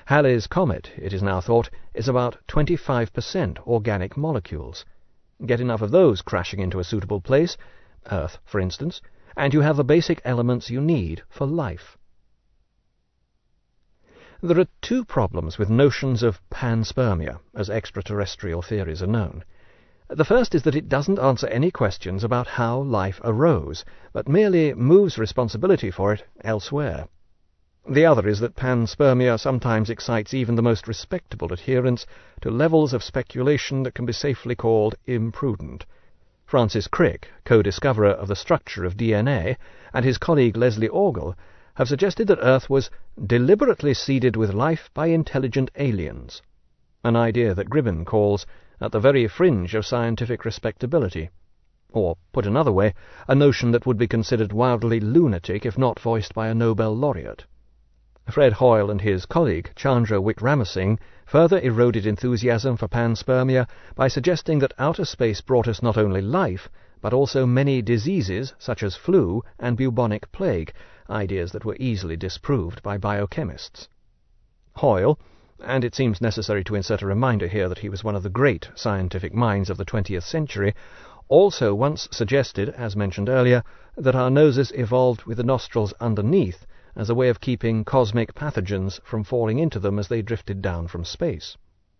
Halley's Comet, it is now thought, is about 25% organic molecules. Get enough of those crashing into a suitable place, Earth, for instance, and you have the basic elements you need for life. There are two problems with notions of panspermia, as extraterrestrial theories are known. The first is that it doesn't answer any questions about how life arose, but merely moves responsibility for it elsewhere. The other is that panspermia sometimes excites even the most respectable adherents to levels of speculation that can be safely called imprudent. Francis Crick, co-discoverer of the structure of DNA, and his colleague Leslie Orgel have suggested that Earth was deliberately seeded with life by intelligent aliens, an idea that Gribbin calls at the very fringe of scientific respectability, or, put another way, a notion that would be considered wildly lunatic if not voiced by a Nobel laureate. Fred Hoyle and his colleague, Chandra Wickramasinghe, further eroded enthusiasm for panspermia by suggesting that outer space brought us not only life, but also many diseases such as flu and bubonic plague, ideas that were easily disproved by biochemists. Hoyle, and it seems necessary to insert a reminder here that he was one of the great scientific minds of the 20th century, also once suggested, as mentioned earlier, that our noses evolved with the nostrils underneath as a way of keeping cosmic pathogens from falling into them as they drifted down from space.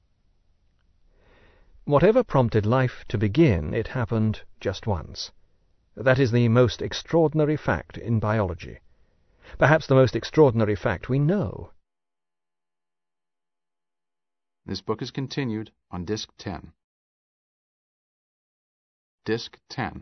Whatever prompted life to begin, it happened just once. That is the most extraordinary fact in biology. Perhaps the most extraordinary fact we know. This book is continued on Disc 10. Disc 10.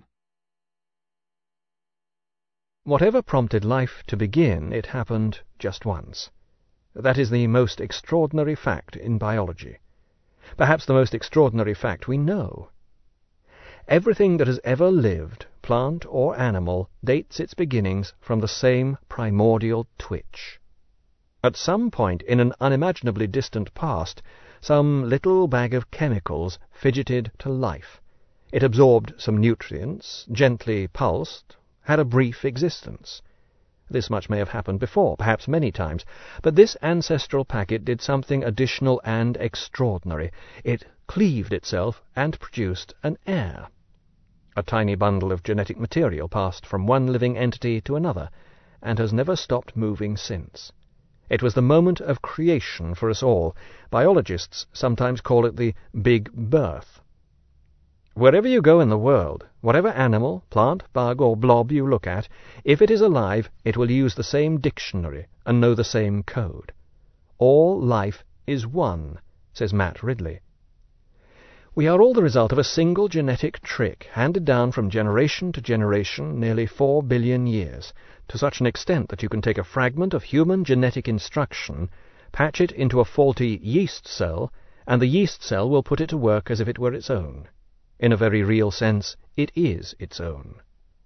Whatever prompted life to begin, it happened just once. That is the most extraordinary fact in biology. Perhaps the most extraordinary fact we know. Everything that has ever lived, plant or animal, dates its beginnings from the same primordial twitch. At some point in an unimaginably distant past, some little bag of chemicals fidgeted to life. It absorbed some nutrients, gently pulsed, had a brief existence. This much may have happened before, perhaps many times, but this ancestral packet did something additional and extraordinary. It cleaved itself and produced an heir. A tiny bundle of genetic material passed from one living entity to another, and has never stopped moving since. It was the moment of creation for us all. Biologists sometimes call it the Big Birth. Wherever you go in the world, whatever animal, plant, bug, or blob you look at, if it is alive, it will use the same dictionary and know the same code. All life is one, says Matt Ridley. We are all the result of a single genetic trick handed down from generation to generation nearly 4 billion years, to such an extent that you can take a fragment of human genetic instruction, patch it into a faulty yeast cell, and the yeast cell will put it to work as if it were its own. In a very real sense, it is its own.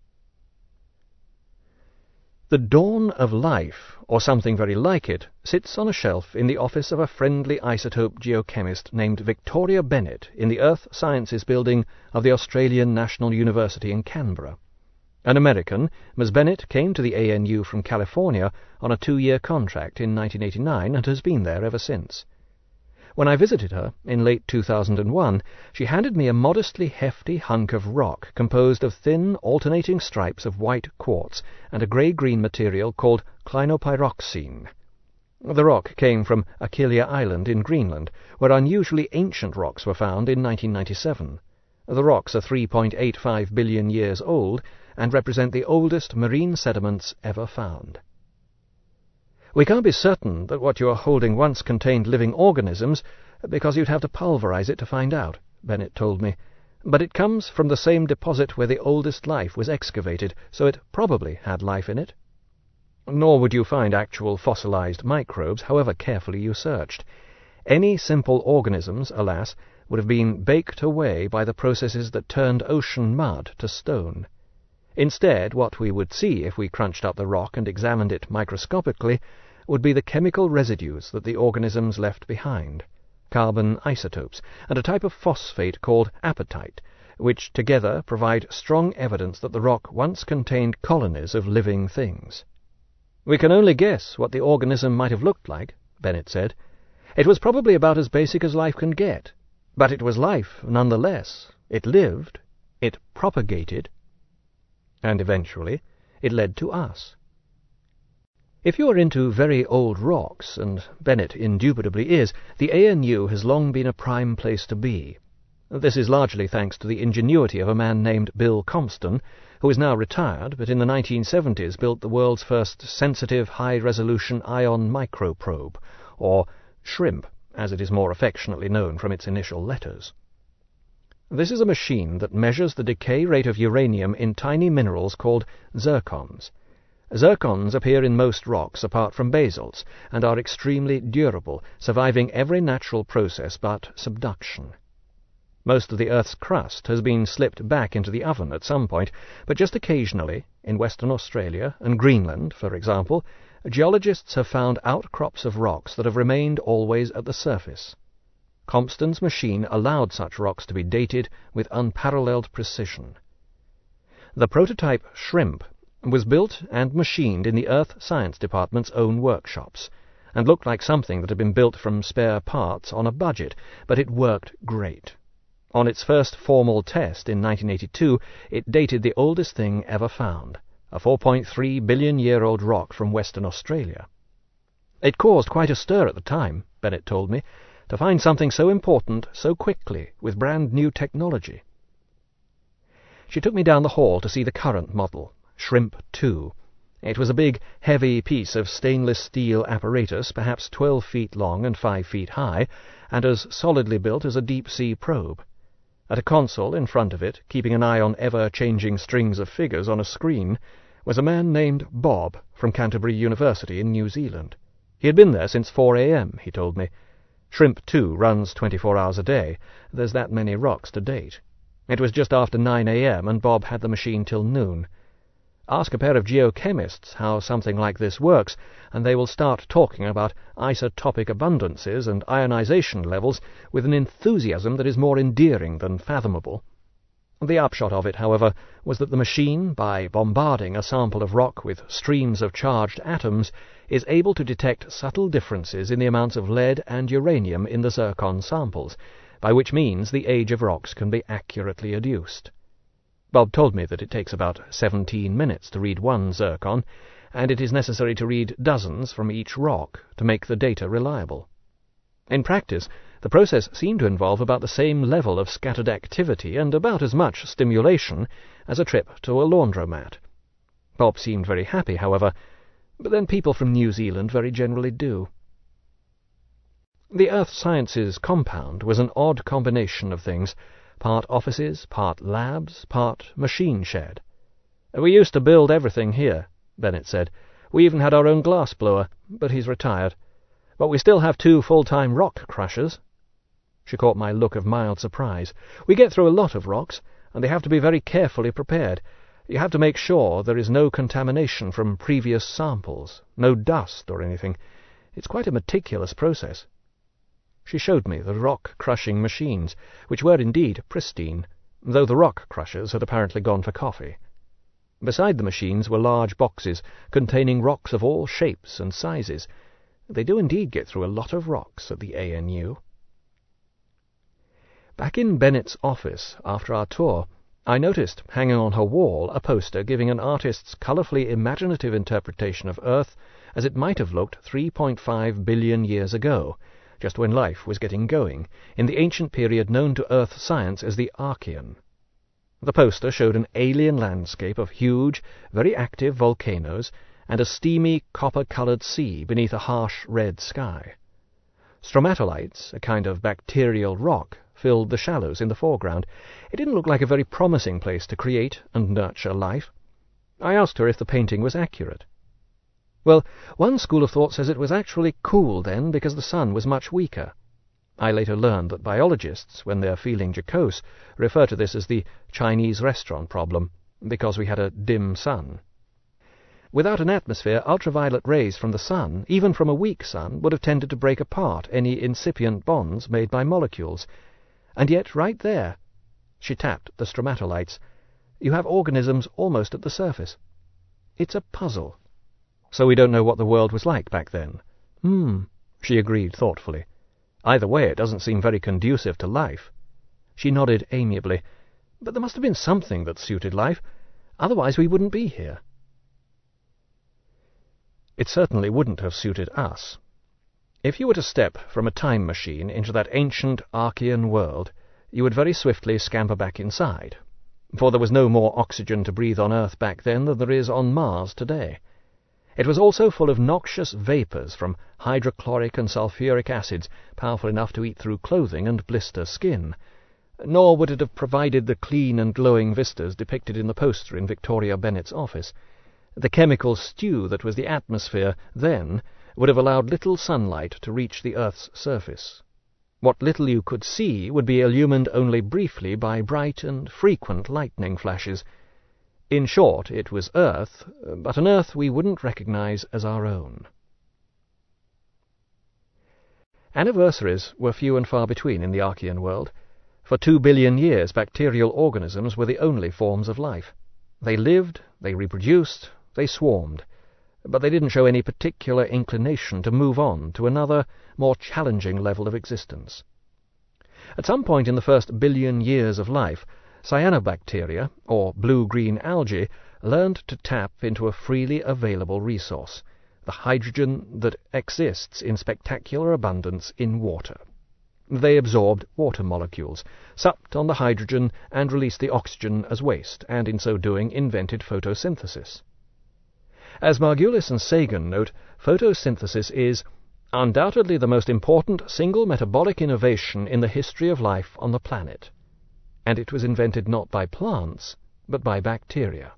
The dawn of life, or something very like it, sits on a shelf in the office of a friendly isotope geochemist named Victoria Bennett in the Earth Sciences Building of the Australian National University in Canberra. An American, Ms. Bennett came to the ANU from California on a 2-year contract in 1989 and has been there ever since. When I visited her, in late 2001, she handed me a modestly hefty hunk of rock composed of thin, alternating stripes of white quartz and a grey-green material called clinopyroxene. The rock came from Aquilia Island in Greenland, where unusually ancient rocks were found in 1997. The rocks are 3.85 billion years old and represent the oldest marine sediments ever found. We can't be certain that what you are holding once contained living organisms, because you'd have to pulverize it to find out, Bennett told me. But it comes from the same deposit where the oldest life was excavated, so it probably had life in it. Nor would you find actual fossilized microbes, however carefully you searched. Any simple organisms, alas, would have been baked away by the processes that turned ocean mud to stone. Instead, what we would see if we crunched up the rock and examined it microscopically would be the chemical residues that the organisms left behind, carbon isotopes, and a type of phosphate called apatite, which together provide strong evidence that the rock once contained colonies of living things. We can only guess what the organism might have looked like, Bennett said. It was probably about as basic as life can get, but it was life nonetheless. It lived, it propagated, and eventually it led to us. If you are into very old rocks, and Bennett indubitably is, the ANU has long been a prime place to be. This is largely thanks to the ingenuity of a man named Bill Compston, who is now retired, but in the 1970s built the world's first sensitive high-resolution ion microprobe, or SHRIMP, as it is more affectionately known from its initial letters. This is a machine that measures the decay rate of uranium in tiny minerals called zircons. Zircons appear in most rocks apart from basalts, and are extremely durable, surviving every natural process but subduction. Most of the Earth's crust has been slipped back into the oven at some point, but just occasionally, in Western Australia and Greenland, for example, geologists have found outcrops of rocks that have remained always at the surface. Compston's machine allowed such rocks to be dated with unparalleled precision. The prototype SHRIMP was built and machined in the Earth Science Department's own workshops, and looked like something that had been built from spare parts on a budget, but it worked great. On its first formal test in 1982, it dated the oldest thing ever found, a 4.3 billion-year-old rock from Western Australia. It caused quite a stir at the time, Bennett told me, to find something so important so quickly with brand-new technology. She took me down the hall to see the current model, SHRIMP 2. It was a big, heavy piece of stainless steel apparatus, perhaps 12 feet long and 5 feet high, and as solidly built as a deep-sea probe. At a console in front of it, keeping an eye on ever-changing strings of figures on a screen, was a man named Bob from Canterbury University in New Zealand. He had been there since 4 a.m., he told me. SHRIMP 2 runs 24 hours a day. There's that many rocks to date. It was just after 9 a.m., and Bob had the machine till noon. Ask a pair of geochemists how something like this works, and they will start talking about isotopic abundances and ionization levels with an enthusiasm that is more endearing than fathomable. The upshot of it, however, was that the machine, by bombarding a sample of rock with streams of charged atoms, is able to detect subtle differences in the amounts of lead and uranium in the zircon samples, by which means the age of rocks can be accurately adduced. Bob told me that it takes about 17 minutes to read one zircon, and it is necessary to read dozens from each rock to make the data reliable. In practice, the process seemed to involve about the same level of scattered activity and about as much stimulation as a trip to a laundromat. Bob seemed very happy, however, but then people from New Zealand very generally do. The Earth Sciences compound was an odd combination of things, part offices, part labs, part machine shed. "We used to build everything here," Bennett said. "We even had our own glass blower, but he's retired. But we still have 2 full-time rock crushers." She caught my look of mild surprise. "We get through a lot of rocks, and they have to be very carefully prepared. You have to make sure there is no contamination from previous samples, no dust or anything. It's quite a meticulous process." She showed me the rock-crushing machines, which were indeed pristine, though the rock crushers had apparently gone for coffee. Beside the machines were large boxes containing rocks of all shapes and sizes. They do indeed get through a lot of rocks at the ANU. Back in Bennett's office, after our tour, I noticed, hanging on her wall, a poster giving an artist's colourfully imaginative interpretation of Earth as it might have looked 3.5 billion years ago, just when life was getting going, in the ancient period known to Earth science as the Archean. The poster showed an alien landscape of huge, very active volcanoes and a steamy, copper-coloured sea beneath a harsh red sky. Stromatolites, a kind of bacterial rock, filled the shallows in the foreground. It didn't look like a very promising place to create and nurture life. I asked her if the painting was accurate. "Well, one school of thought says it was actually cool then because the sun was much weaker." I later learned that biologists, when they're feeling jocose, refer to this as the Chinese restaurant problem, because we had a dim sun. Without an atmosphere, ultraviolet rays from the sun, even from a weak sun, would have tended to break apart any incipient bonds made by molecules. And yet, right there, she tapped the stromatolites, you have organisms almost at the surface. It's a puzzle. "So we don't know what the world was like back then." She agreed thoughtfully. Either way, it doesn't seem very conducive to life." She nodded amiably. "But there must have been something that suited life. Otherwise we wouldn't be here." It certainly wouldn't have suited us. If you were to step from a time machine into that ancient Archean world, you would very swiftly scamper back inside, for there was no more oxygen to breathe on Earth back then than there is on Mars today. It was also full of noxious vapours from hydrochloric and sulphuric acids, powerful enough to eat through clothing and blister skin. Nor would it have provided the clean and glowing vistas depicted in the poster in Victoria Bennett's office. The chemical stew that was the atmosphere then would have allowed little sunlight to reach the Earth's surface. What little you could see would be illumined only briefly by bright and frequent lightning flashes. In short, it was Earth, but an Earth we wouldn't recognize as our own. Anniversaries were few and far between in the Archean world. For 2 billion years, bacterial organisms were the only forms of life. They lived, they reproduced, they swarmed, but they didn't show any particular inclination to move on to another, more challenging level of existence. At some point in the first billion years of life, cyanobacteria, or blue-green algae, learned to tap into a freely available resource, the hydrogen that exists in spectacular abundance in water. They absorbed water molecules, supped on the hydrogen, and released the oxygen as waste, and in so doing invented photosynthesis. As Margulis and Sagan note, photosynthesis is undoubtedly the most important single metabolic innovation in the history of life on the planet, and it was invented not by plants, but by bacteria.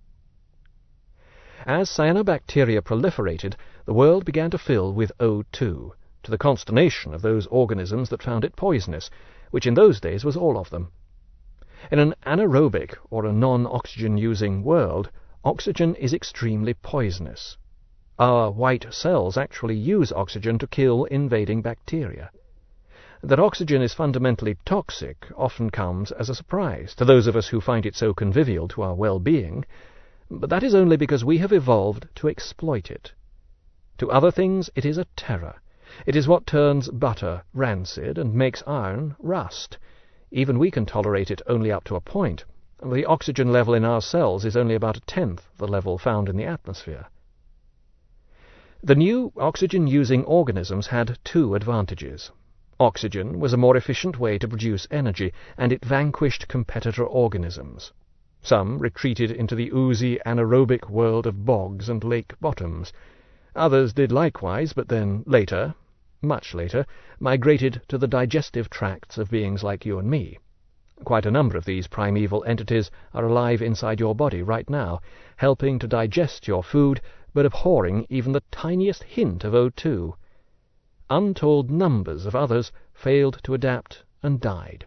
As cyanobacteria proliferated, the world began to fill with O2, to the consternation of those organisms that found it poisonous, which in those days was all of them. In an anaerobic, or a non-oxygen-using world, oxygen is extremely poisonous. Our white cells actually use oxygen to kill invading bacteria. That oxygen is fundamentally toxic often comes as a surprise to those of us who find it so convivial to our well-being, but that is only because we have evolved to exploit it. To other things it is a terror. It is what turns butter rancid and makes iron rust. Even we can tolerate it only up to a point. The oxygen level in our cells is only about 1/10 the level found in the atmosphere. The new oxygen-using organisms had 2 advantages. Oxygen was a more efficient way to produce energy, and it vanquished competitor organisms. Some retreated into the oozy anaerobic world of bogs and lake bottoms. Others did likewise, but then later, much later, migrated to the digestive tracts of beings like you and me. Quite a number of these primeval entities are alive inside your body right now, helping to digest your food, but abhorring even the tiniest hint of O2. Untold numbers of others failed to adapt and died.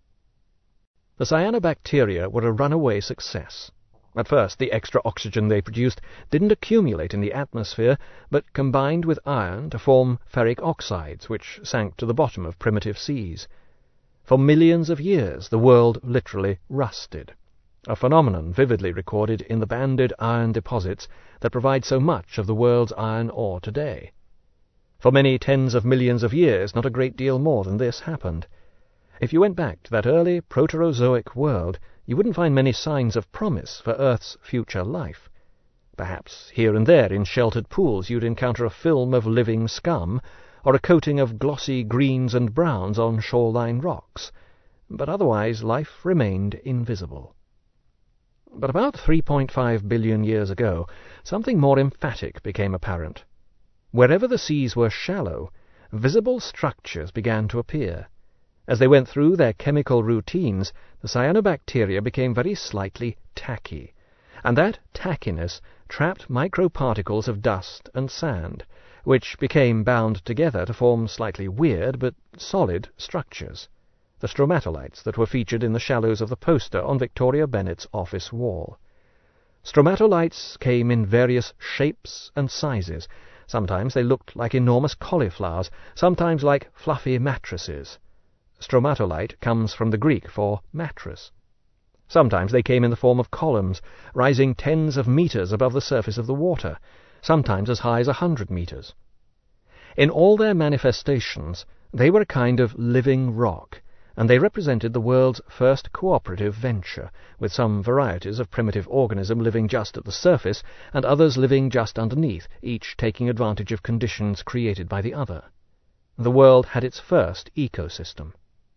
The cyanobacteria were a runaway success. At first, the extra oxygen they produced didn't accumulate in the atmosphere, but combined with iron to form ferric oxides, which sank to the bottom of primitive seas. For millions of years the world literally rusted, a phenomenon vividly recorded in the banded iron deposits that provide so much of the world's iron ore today. For many tens of millions of years not a great deal more than this happened. If you went back to that early Proterozoic world, you wouldn't find many signs of promise for Earth's future life. Perhaps here and there in sheltered pools you'd encounter a film of living scum, or a coating of glossy greens and browns on shoreline rocks, but otherwise life remained invisible. But about 3.5 billion years ago, something more emphatic became apparent. Wherever the seas were shallow, visible structures began to appear. As they went through their chemical routines, the cyanobacteria became very slightly tacky, and that tackiness trapped microparticles of dust and sand, which became bound together to form slightly weird but solid structures, the stromatolites that were featured in the shallows of the poster on Victoria Bennett's office wall. Stromatolites came in various shapes and sizes. Sometimes they looked like enormous cauliflowers, sometimes like fluffy mattresses. Stromatolite comes from the Greek for mattress. Sometimes they came in the form of columns, rising tens of meters above the surface of the water, sometimes as high as 100 meters. In all their manifestations, They were a kind of living rock, and they represented the world's first cooperative venture, with some varieties of primitive organism living just at the surface, and others living just underneath, each taking advantage of conditions created by the other. The world had its first ecosystem.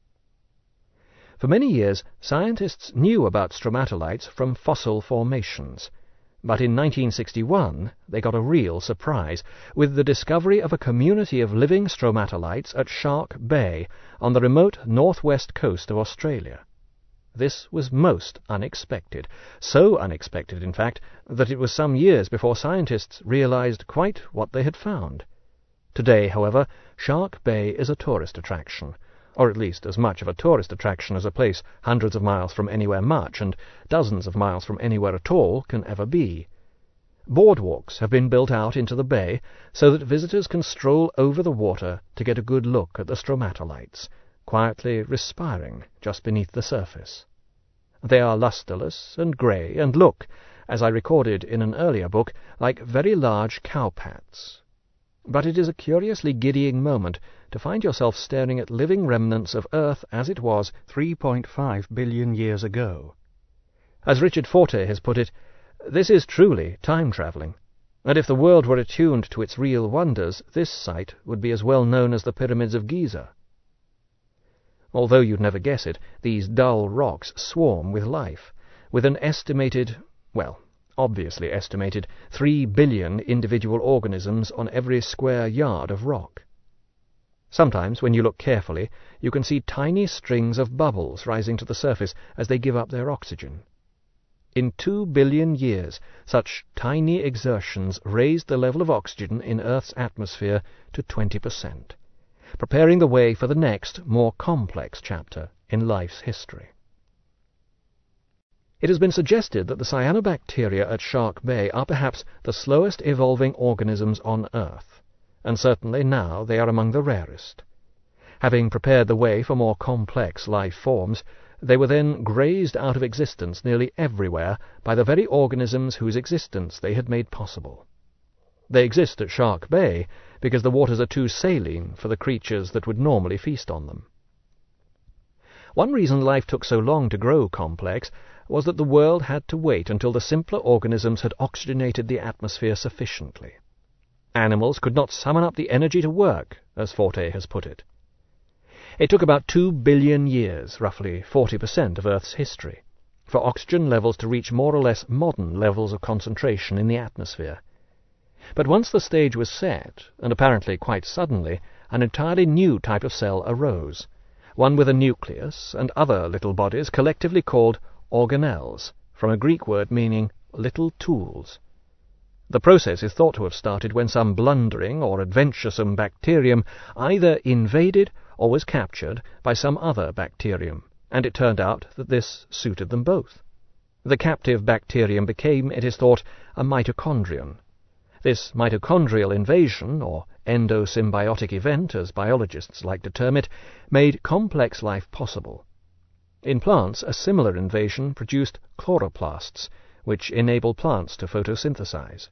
For many years, scientists knew about stromatolites from fossil formations, but in 1961 they got a real surprise with the discovery of a community of living stromatolites at Shark Bay on the remote northwest coast of Australia. This was most unexpected, so unexpected, in fact, that it was some years before scientists realized quite what they had found. Today, however, Shark Bay is a tourist attraction, or at least as much of a tourist attraction as a place hundreds of miles from anywhere much and dozens of miles from anywhere at all can ever be. Boardwalks have been built out into the bay so that visitors can stroll over the water to get a good look at the stromatolites, quietly respiring just beneath the surface. They are lustreless and grey and look, as I recorded in an earlier book, like very large cowpats. But it is a curiously giddying moment to find yourself staring at living remnants of Earth as it was 3.5 billion years ago. As Richard Forte has put it, this is truly time-travelling, and if the world were attuned to its real wonders, this site would be as well known as the Pyramids of Giza. Although you'd never guess it, these dull rocks swarm with life, with an estimated, obviously estimated, 3 billion individual organisms on every square yard of rock. Sometimes, when you look carefully, you can see tiny strings of bubbles rising to the surface as they give up their oxygen. In 2 billion years, such tiny exertions raised the level of oxygen in Earth's atmosphere to 20%, preparing the way for the next, more complex chapter in life's history. It has been suggested that the cyanobacteria at Shark Bay are perhaps the slowest evolving organisms on Earth, and certainly now they are among the rarest. Having prepared the way for more complex life forms, they were then grazed out of existence nearly everywhere by the very organisms whose existence they had made possible. They exist at Shark Bay because the waters are too saline for the creatures that would normally feast on them. One reason life took so long to grow complex was that the world had to wait until the simpler organisms had oxygenated the atmosphere sufficiently. Animals could not summon up the energy to work, as Forte has put it. It took about 2 billion years, roughly 40% of Earth's history, for oxygen levels to reach more or less modern levels of concentration in the atmosphere. But once the stage was set, and apparently quite suddenly, an entirely new type of cell arose, one with a nucleus and other little bodies collectively called organelles, from a Greek word meaning little tools. The process is thought to have started when some blundering or adventuresome bacterium either invaded or was captured by some other bacterium, and it turned out that this suited them both. The captive bacterium became, it is thought, a mitochondrion. This mitochondrial invasion, or endosymbiotic event, as biologists like to term it, made complex life possible. In plants, a similar invasion produced chloroplasts, which enable plants to photosynthesize.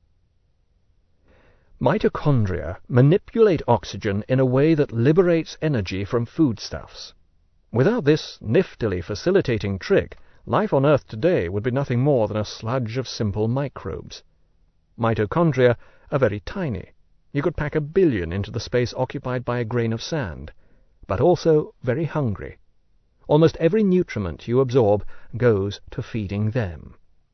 Mitochondria manipulate oxygen in a way that liberates energy from foodstuffs. Without this niftily facilitating trick, life on Earth today would be nothing more than a sludge of simple microbes. Mitochondria are very tiny. You could pack 1 billion into the space occupied by a grain of sand, but also very hungry. Almost every nutriment you absorb goes to feeding them.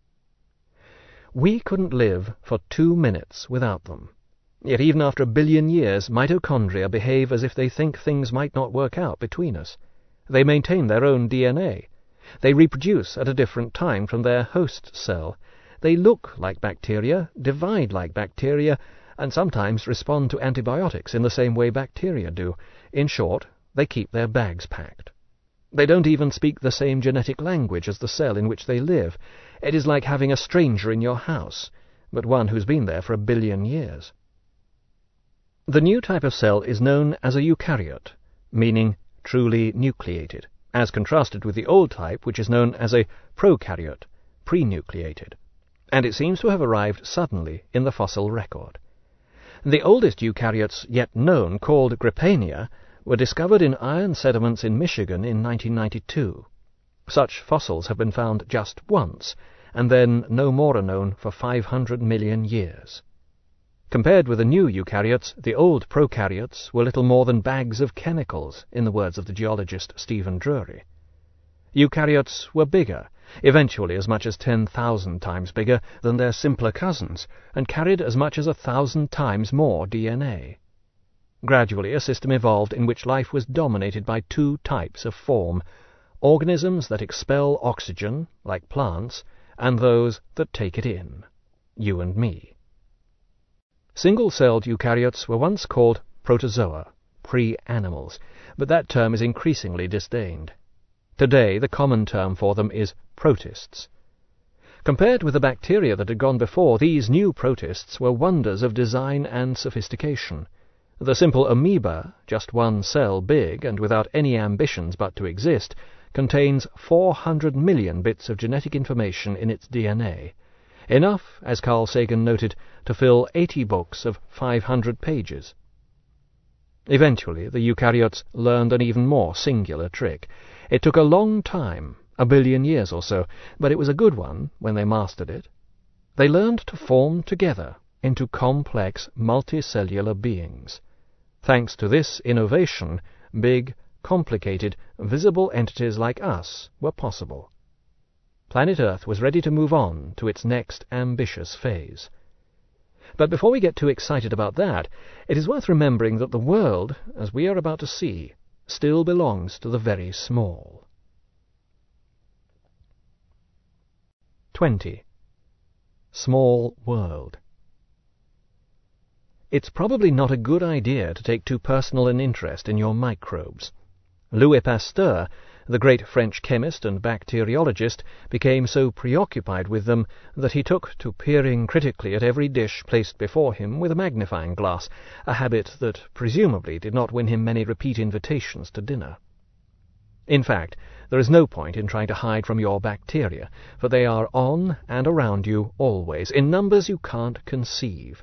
We couldn't live for 2 minutes without them. Yet even after 1 billion years, mitochondria behave as if they think things might not work out between us. They maintain their own DNA. They reproduce at a different time from their host cell. They look like bacteria, divide like bacteria, and sometimes respond to antibiotics in the same way bacteria do. In short, they keep their bags packed. They don't even speak the same genetic language as the cell in which they live. It is like having a stranger in your house, but one who's been there for 1 billion years. The new type of cell is known as a eukaryote, meaning truly nucleated, as contrasted with the old type, which is known as a prokaryote, pre-nucleated, and it seems to have arrived suddenly in the fossil record. The oldest eukaryotes yet known, called Grippania, were discovered in iron sediments in Michigan in 1992. Such fossils have been found just once, and then no more are known for 500 million years. Compared with the new eukaryotes, the old prokaryotes were little more than bags of chemicals, in the words of the geologist Stephen Drury. Eukaryotes were bigger, eventually as much as 10,000 times bigger than their simpler cousins, and carried as much as 1,000 times more DNA. Gradually, a system evolved in which life was dominated by two types of form: organisms that expel oxygen, like plants, and those that take it in, you and me. Single-celled eukaryotes were once called protozoa, pre-animals, but that term is increasingly disdained. Today, the common term for them is protists. Compared with the bacteria that had gone before, these new protists were wonders of design and sophistication. The simple amoeba, just one cell big and without any ambitions but to exist, contains 400 million bits of genetic information in its DNA. Enough, as Carl Sagan noted, to fill 80 books of 500 pages. Eventually, the eukaryotes learned an even more singular trick. It took a long time, 1 billion years or so, but it was a good one when they mastered it. They learned to form together into complex, multicellular beings. Thanks to this innovation, big, complicated, visible entities like us were possible. Planet Earth was ready to move on to its next ambitious phase. But before we get too excited about that, it is worth remembering that the world, as we are about to see, still belongs to the very small. 20. Small world. It's probably not a good idea to take too personal an interest in your microbes. Louis Pasteur, the great French chemist and bacteriologist, became so preoccupied with them that he took to peering critically at every dish placed before him with a magnifying glass, a habit that presumably did not win him many repeat invitations to dinner. In fact, there is no point in trying to hide from your bacteria, for they are on and around you always, in numbers you can't conceive.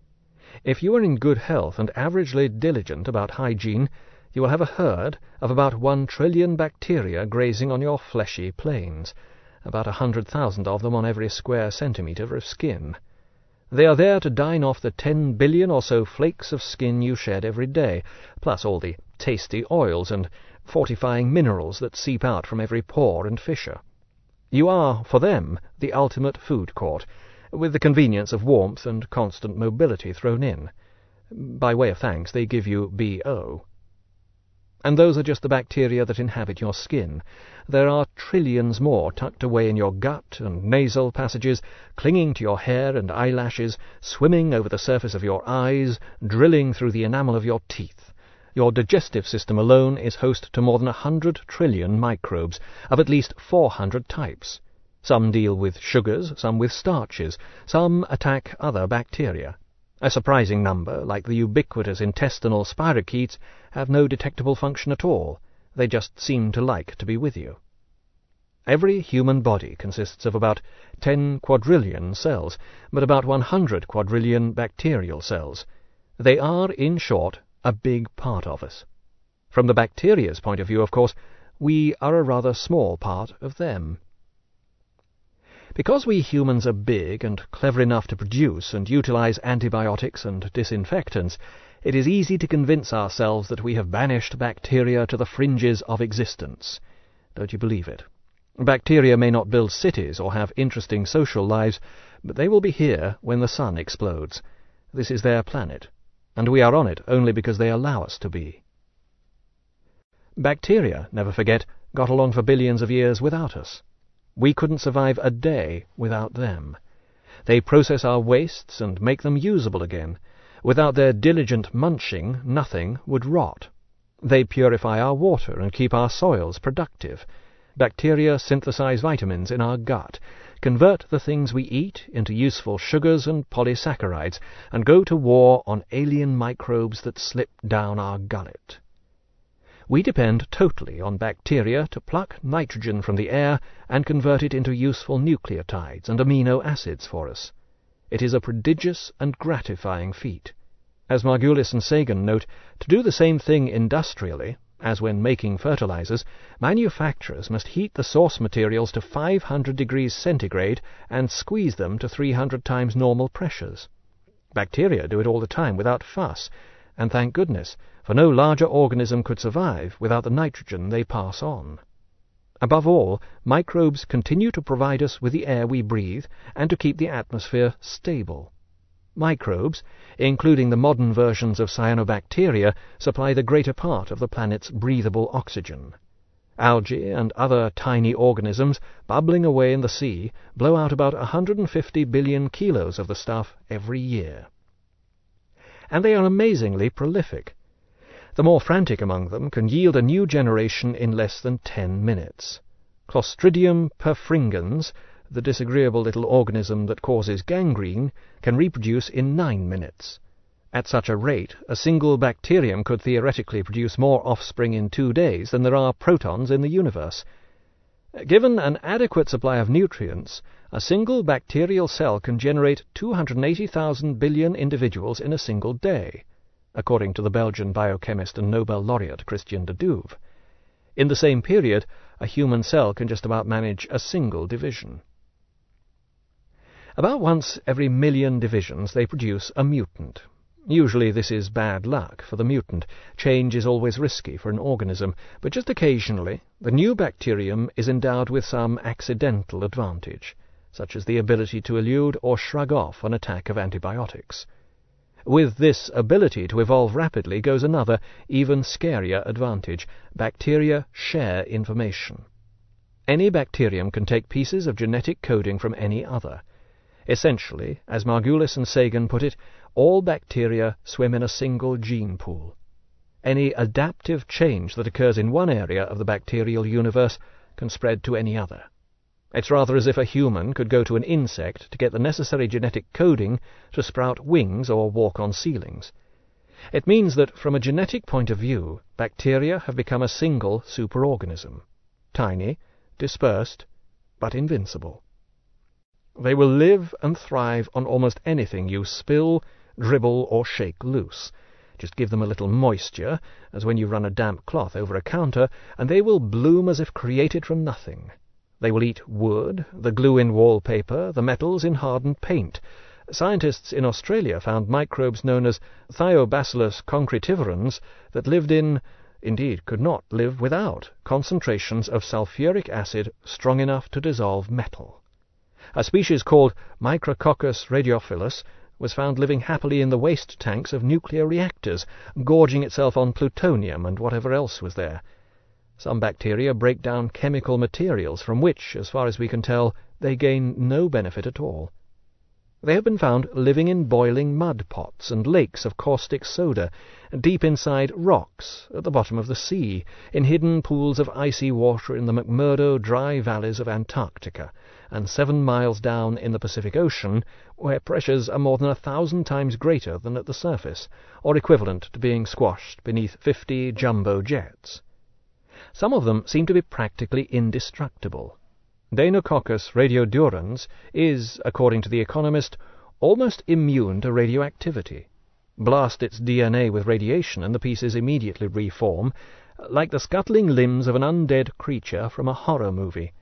If you are in good health and averagely diligent about hygiene, you will have a herd of about 1 trillion bacteria grazing on your fleshy plains, about 100,000 of them on every square centimetre of skin. They are there to dine off the 10 billion or so flakes of skin you shed every day, plus all the tasty oils and fortifying minerals that seep out from every pore and fissure. You are, for them, the ultimate food court, with the convenience of warmth and constant mobility thrown in. By way of thanks, they give you B.O. And those are just the bacteria that inhabit your skin. There are trillions more tucked away in your gut and nasal passages, clinging to your hair and eyelashes, swimming over the surface of your eyes, drilling through the enamel of your teeth. Your digestive system alone is host to more than 100 trillion microbes, of at least 400 types. Some deal with sugars, some with starches, some attack other bacteria. A surprising number, like the ubiquitous intestinal spirochetes, have no detectable function at all. They just seem to like to be with you. Every human body consists of about 10 quadrillion cells, but about 100 quadrillion bacterial cells. They are, in short, a big part of us. From the bacteria's point of view, of course, we are a rather small part of them. Because we humans are big and clever enough to produce and utilize antibiotics and disinfectants, it is easy to convince ourselves that we have banished bacteria to the fringes of existence. Don't you believe it? Bacteria may not build cities or have interesting social lives, but they will be here when the sun explodes. This is their planet, and we are on it only because they allow us to be. Bacteria, never forget, got along for billions of years without us. We couldn't survive a day without them. They process our wastes and make them usable again. Without their diligent munching, nothing would rot. They purify our water and keep our soils productive. Bacteria synthesize vitamins in our gut, convert the things we eat into useful sugars and polysaccharides, and go to war on alien microbes that slip down our gullet. We depend totally on bacteria to pluck nitrogen from the air and convert it into useful nucleotides and amino acids for us. It is a prodigious and gratifying feat. As Margulis and Sagan note, to do the same thing industrially, as when making fertilizers, manufacturers must heat the source materials to 500 degrees centigrade and squeeze them to 300 times normal pressures. Bacteria do it all the time without fuss, and thank goodness, for no larger organism could survive without the nitrogen they pass on. Above all, microbes continue to provide us with the air we breathe and to keep the atmosphere stable. Microbes, including the modern versions of cyanobacteria, supply the greater part of the planet's breathable oxygen. Algae and other tiny organisms, bubbling away in the sea, blow out about 150 billion kilos of the stuff every year. And they are amazingly prolific. The more frantic among them can yield a new generation in less than 10 minutes. Clostridium perfringens, the disagreeable little organism that causes gangrene, can reproduce in 9 minutes. At such a rate, a single bacterium could theoretically produce more offspring in 2 days than there are protons in the universe. Given an adequate supply of nutrients, a single bacterial cell can generate 280,000 billion individuals in a single day, according to the Belgian biochemist and Nobel laureate Christian de Duve. In the same period, a human cell can just about manage a single division. About once every million divisions they produce a mutant. Usually this is bad luck for the mutant. Change is always risky for an organism, but just occasionally the new bacterium is endowed with some accidental advantage, such as the ability to elude or shrug off an attack of antibiotics. With this ability to evolve rapidly goes another, even scarier advantage. Bacteria share information. Any bacterium can take pieces of genetic coding from any other. Essentially, as Margulis and Sagan put it, all bacteria swim in a single gene pool. Any adaptive change that occurs in one area of the bacterial universe can spread to any other. It's rather as if a human could go to an insect to get the necessary genetic coding to sprout wings or walk on ceilings. It means that, from a genetic point of view, bacteria have become a single superorganism, tiny, dispersed, but invincible. They will live and thrive on almost anything you spill, dribble, or shake loose. Just give them a little moisture, as when you run a damp cloth over a counter, and they will bloom as if created from nothing. They will eat wood, the glue in wallpaper, the metals in hardened paint. Scientists in Australia found microbes known as Thiobacillus concretivorans that lived in, indeed could not live without, concentrations of sulfuric acid strong enough to dissolve metal. A species called Micrococcus radiophilus was found living happily in the waste tanks of nuclear reactors, gorging itself on plutonium and whatever else was there. Some bacteria break down chemical materials from which, as far as we can tell, they gain no benefit at all. They have been found living in boiling mud pots and lakes of caustic soda, deep inside rocks, at the bottom of the sea, in hidden pools of icy water in the McMurdo dry valleys of Antarctica, and 7 miles down in the Pacific Ocean, where pressures are more than 1,000 times greater than at the surface, or equivalent to being squashed beneath 50 jumbo jets. Some of them seem to be practically indestructible. Deinococcus radiodurans is, according to The Economist, almost immune to radioactivity. Blast its DNA with radiation and the pieces immediately reform, like the scuttling limbs of an undead creature from a horror movie.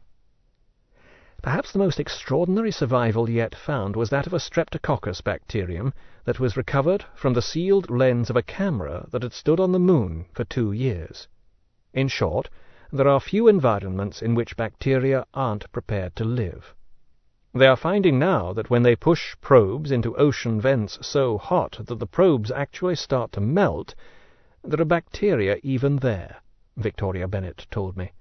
Perhaps the most extraordinary survival yet found was that of a Streptococcus bacterium that was recovered from the sealed lens of a camera that had stood on the moon for 2 years. In short, there are few environments in which bacteria aren't prepared to live. They are finding now that when they push probes into ocean vents so hot that the probes actually start to melt, there are bacteria even there, Victoria Bennett told me.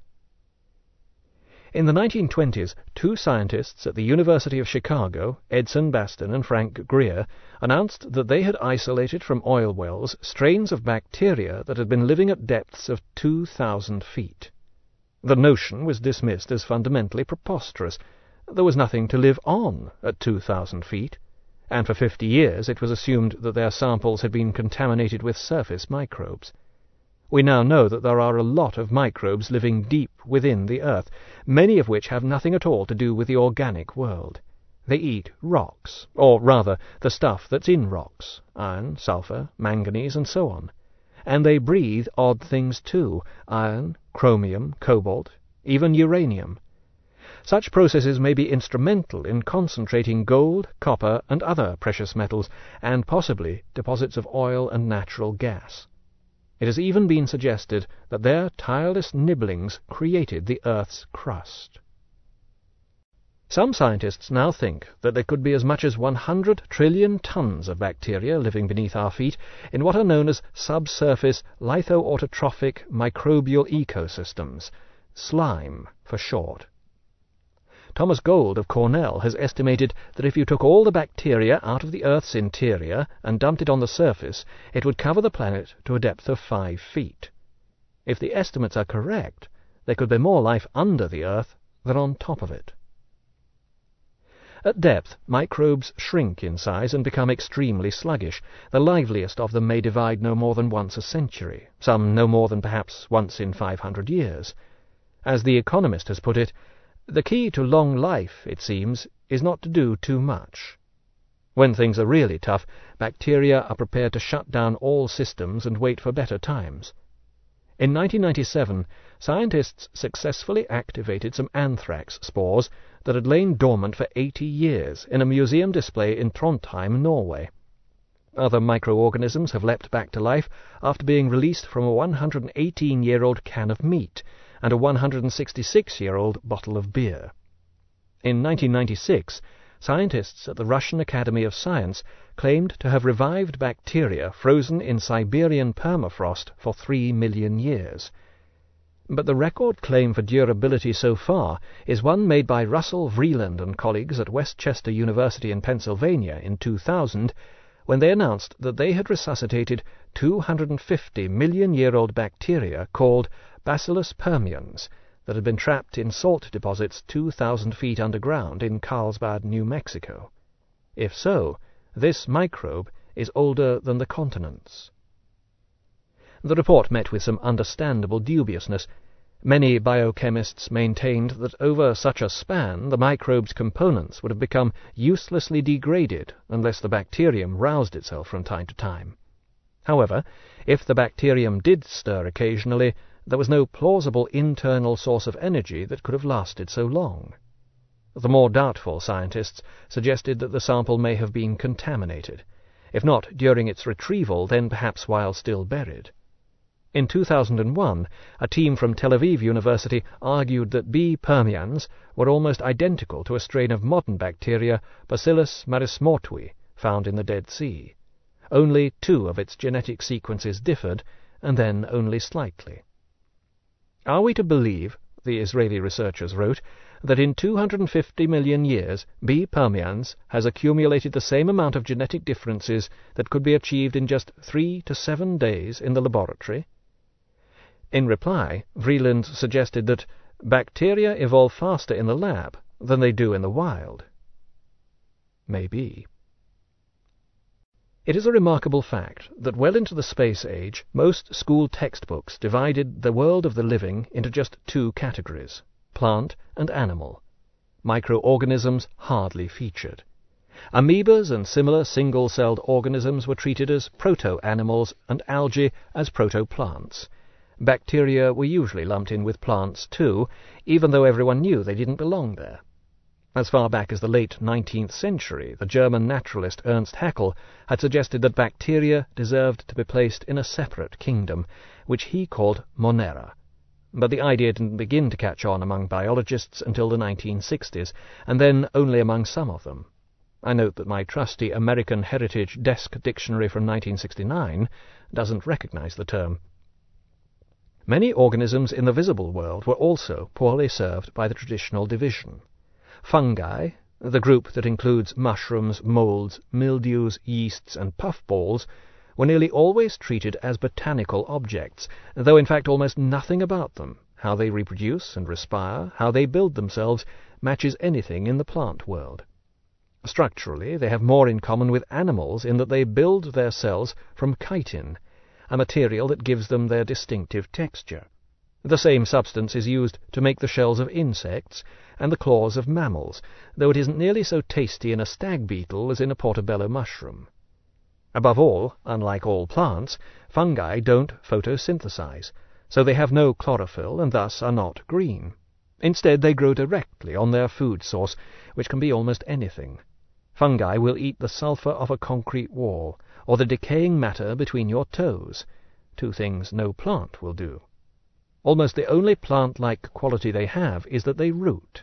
In the 1920s, 2 scientists at the University of Chicago, Edson Baston and Frank Greer, announced that they had isolated from oil wells strains of bacteria that had been living at depths of 2,000 feet. The notion was dismissed as fundamentally preposterous. There was nothing to live on at 2,000 feet, and for 50 years it was assumed that their samples had been contaminated with surface microbes. We now know that there are a lot of microbes living deep within the earth, many of which have nothing at all to do with the organic world. They eat rocks, or rather the stuff that's in rocks, iron, sulfur, manganese, and so on. And they breathe odd things too, iron, chromium, cobalt, even uranium. Such processes may be instrumental in concentrating gold, copper, and other precious metals, and possibly deposits of oil and natural gas. It has even been suggested that their tireless nibblings created the Earth's crust. Some scientists now think that there could be as much as 100 trillion tons of bacteria living beneath our feet in what are known as subsurface lithoautotrophic microbial ecosystems, SLIME for short. Thomas Gold of Cornell has estimated that if you took all the bacteria out of the Earth's interior and dumped it on the surface, it would cover the planet to a depth of 5 feet. If the estimates are correct, there could be more life under the Earth than on top of it. At depth, microbes shrink in size and become extremely sluggish. The liveliest of them may divide no more than once a century, some no more than perhaps once in 500 years. As The Economist has put it, the key to long life, it seems, is not to do too much. When things are really tough, bacteria are prepared to shut down all systems and wait for better times. In 1997, scientists successfully activated some anthrax spores that had lain dormant for 80 years in a museum display in Trondheim, Norway. Other microorganisms have leapt back to life after being released from a 118-year-old can of meat and a 166-year-old bottle of beer. In 1996, scientists at the Russian Academy of Science claimed to have revived bacteria frozen in Siberian permafrost for 3 million years. But the record claim for durability so far is one made by Russell Vreeland and colleagues at West Chester University in Pennsylvania in 2000, when they announced that they had resuscitated 250-million-year-old bacteria called Bacillus permians that had been trapped in salt deposits 2,000 feet underground in Carlsbad, New Mexico. If so, this microbe is older than the continents. The report met with some understandable dubiousness. Many biochemists maintained that over such a span the microbe's components would have become uselessly degraded unless the bacterium roused itself from time to time. However, if the bacterium did stir occasionally, there was no plausible internal source of energy that could have lasted so long. The more doubtful scientists suggested that the sample may have been contaminated. If not during its retrieval, then perhaps while still buried. In 2001, a team from Tel Aviv University argued that B. permians were almost identical to a strain of modern bacteria, Bacillus marismortui, found in the Dead Sea. Only 2 of its genetic sequences differed, and then only slightly. Are we to believe, the Israeli researchers wrote, that in 250 million years B. permians has accumulated the same amount of genetic differences that could be achieved in just 3 to 7 days in the laboratory? In reply, Vreeland suggested that bacteria evolve faster in the lab than they do in the wild. Maybe. It is a remarkable fact that well into the space age, most school textbooks divided the world of the living into just 2 categories, plant and animal. Microorganisms hardly featured. Amoebas and similar single-celled organisms were treated as proto-animals and algae as proto-plants. Bacteria were usually lumped in with plants too, even though everyone knew they didn't belong there. As far back as the late 19th century, the German naturalist Ernst Haeckel had suggested that bacteria deserved to be placed in a separate kingdom, which he called Monera. But the idea didn't begin to catch on among biologists until the 1960s, and then only among some of them. I note that my trusty American Heritage Desk Dictionary from 1969 doesn't recognize the term. Many organisms in the visible world were also poorly served by the traditional division. Fungi, the group that includes mushrooms, molds, mildews, yeasts, and puffballs, were nearly always treated as botanical objects, though in fact almost nothing about them, how they reproduce and respire, how they build themselves, matches anything in the plant world. Structurally, they have more in common with animals in that they build their cells from chitin, a material that gives them their distinctive texture. The same substance is used to make the shells of insects and the claws of mammals, though it isn't nearly so tasty in a stag beetle as in a portobello mushroom. Above all, unlike all plants, fungi don't photosynthesize, so they have no chlorophyll and thus are not green. Instead, they grow directly on their food source, which can be almost anything. Fungi will eat the sulfur of a concrete wall, or the decaying matter between your toes, 2 things no plant will do. Almost the only plant-like quality they have is that they root.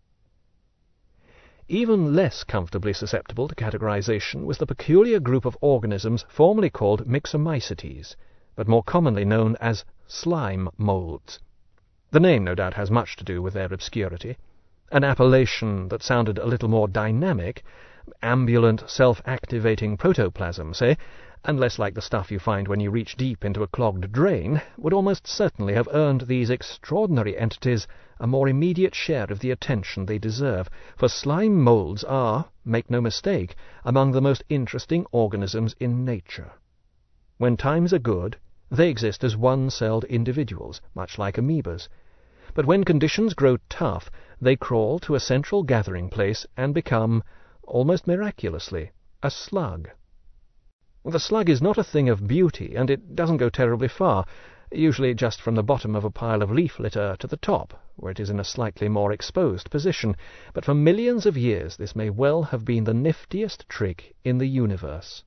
Even less comfortably susceptible to categorization was the peculiar group of organisms formerly called Myxomycetes, but more commonly known as slime molds. The name no doubt has much to do with their obscurity. An appellation that sounded a little more dynamic, ambulant, self-activating protoplasm, say, and less like the stuff you find when you reach deep into a clogged drain, would almost certainly have earned these extraordinary entities a more immediate share of the attention they deserve, for slime molds are, make no mistake, among the most interesting organisms in nature. When times are good, they exist as one-celled individuals, much like amoebas. But when conditions grow tough, they crawl to a central gathering place and become, almost miraculously, a slug. The slug is not a thing of beauty, and it doesn't go terribly far, usually just from the bottom of a pile of leaf litter to the top, where it is in a slightly more exposed position, but for millions of years this may well have been the niftiest trick in the universe.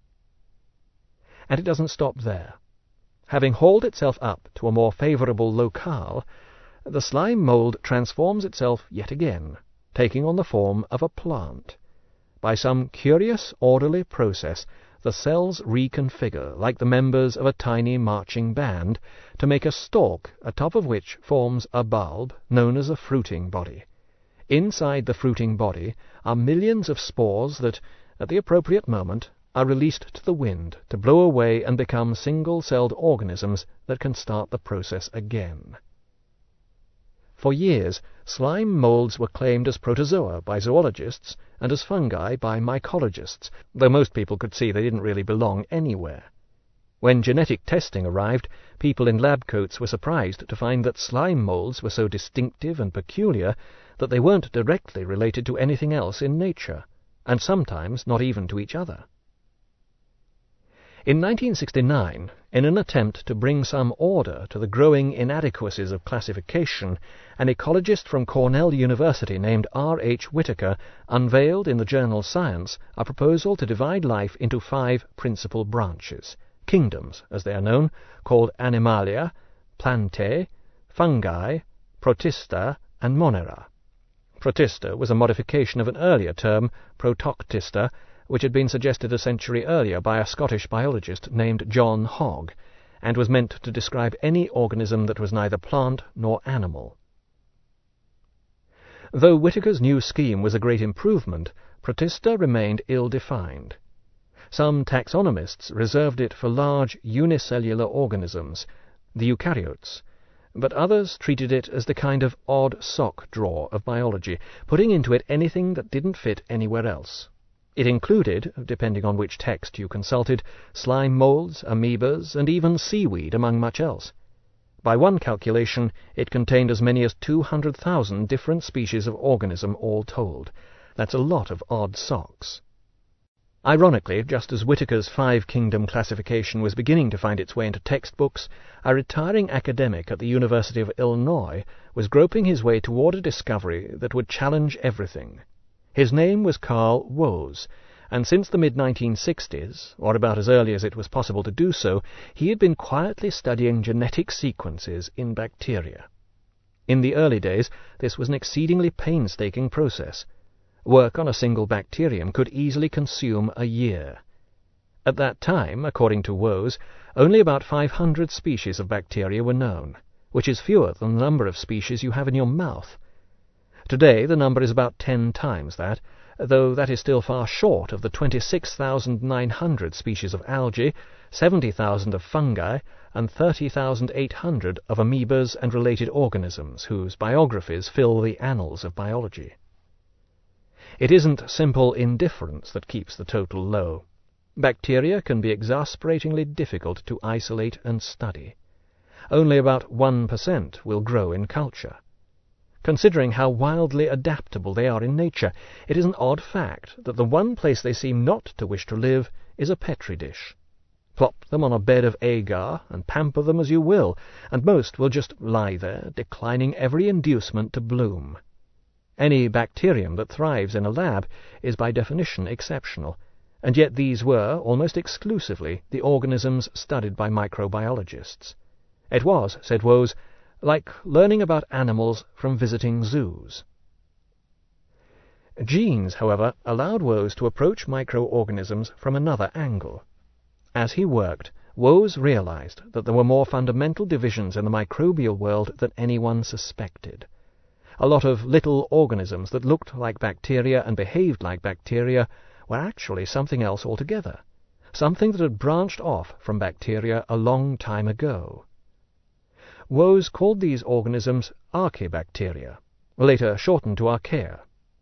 And it doesn't stop there. Having hauled itself up to a more favorable locale, the slime mold transforms itself yet again, taking on the form of a plant. By some curious, orderly process, the cells reconfigure, like the members of a tiny marching band, to make a stalk atop of which forms a bulb known as a fruiting body. Inside the fruiting body are millions of spores that, at the appropriate moment, are released to the wind to blow away and become single-celled organisms that can start the process again. For years, slime molds were claimed as protozoa by zoologists and as fungi by mycologists, though most people could see they didn't really belong anywhere. When genetic testing arrived, people in lab coats were surprised to find that slime molds were so distinctive and peculiar that they weren't directly related to anything else in nature, and sometimes not even to each other. In 1969, in an attempt to bring some order to the growing inadequacies of classification, an ecologist from Cornell University named R.H. Whitaker unveiled in the journal Science a proposal to divide life into 5 principal branches, kingdoms, as they are known, called Animalia, Plantae, Fungi, Protista, and Monera. Protista was a modification of an earlier term, Protoctista, which had been suggested a century earlier by a Scottish biologist named John Hogg, and was meant to describe any organism that was neither plant nor animal. Though Whitaker's new scheme was a great improvement, Protista remained ill-defined. Some taxonomists reserved it for large unicellular organisms, the eukaryotes, but others treated it as the kind of odd sock drawer of biology, putting into it anything that didn't fit anywhere else. It included, depending on which text you consulted, slime molds, amoebas, and even seaweed, among much else. By one calculation, it contained as many as 200,000 different species of organism all told. That's a lot of odd socks. Ironically, just as Whitaker's 5-kingdom classification was beginning to find its way into textbooks, a retiring academic at the University of Illinois was groping his way toward a discovery that would challenge everything. His name was Carl Woese, and since the mid-1960s, or about as early as it was possible to do so, he had been quietly studying genetic sequences in bacteria. In the early days, this was an exceedingly painstaking process. Work on a single bacterium could easily consume a year. At that time, according to Woese, only about 500 species of bacteria were known, which is fewer than the number of species you have in your mouth. Today the number is about 10 times that, though that is still far short of the 26,900 species of algae, 70,000 of fungi, and 30,800 of amoebas and related organisms whose biographies fill the annals of biology. It isn't simple indifference that keeps the total low. Bacteria can be exasperatingly difficult to isolate and study. only about 1% will grow in culture. Considering how wildly adaptable they are in nature, it is an odd fact that the one place they seem not to wish to live is a petri dish. Plop them on a bed of agar and pamper them as you will, and most will just lie there, declining every inducement to bloom. Any bacterium that thrives in a lab is by definition exceptional, and yet these were, almost exclusively, the organisms studied by microbiologists. It was, said Woese, like learning about animals from visiting zoos. Genes, however, allowed Woese to approach microorganisms from another angle. As he worked, Woese realized that there were more fundamental divisions in the microbial world than anyone suspected. A lot of little organisms that looked like bacteria and behaved like bacteria were actually something else altogether, something that had branched off from bacteria a long time ago. Woese called these organisms archaebacteria, later shortened to archaea.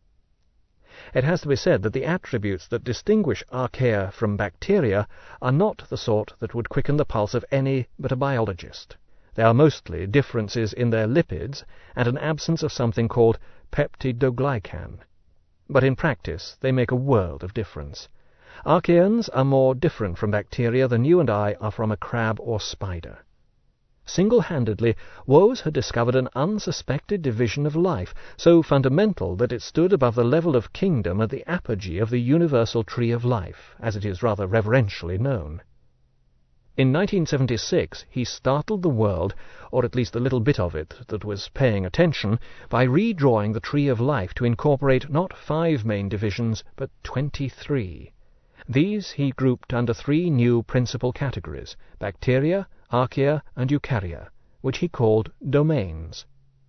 It has to be said that the attributes that distinguish archaea from bacteria are not the sort that would quicken the pulse of any but a biologist. They are mostly differences in their lipids and an absence of something called peptidoglycan. But in practice they make a world of difference. Archaeans are more different from bacteria than you and I are from a crab or spider. Single-handedly, Woese had discovered an unsuspected division of life, so fundamental that it stood above the level of kingdom at the apogee of the universal tree of life, as it is rather reverentially known. In 1976 he startled the world, or at least a little bit of it that was paying attention, by redrawing the tree of life to incorporate not 5 main divisions, but 23. These he grouped under 3 new principal categories: bacteria, archaea, and eukarya, which he called domains.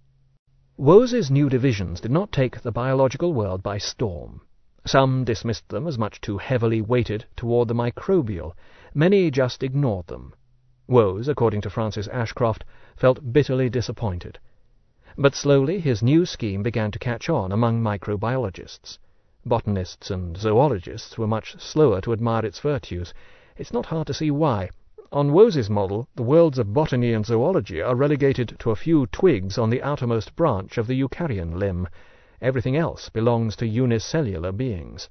Woese's new divisions did not take the biological world by storm. Some dismissed them as much too heavily weighted toward the microbial. Many just ignored them. Woese, according to Francis Ashcroft, felt bitterly disappointed. But slowly his new scheme began to catch on among microbiologists. Botanists and zoologists were much slower to admire its virtues. It's not hard to see why. On Woese's model, the worlds of botany and zoology are relegated to a few twigs on the outermost branch of the eukaryan limb. Everything else belongs to unicellular beings.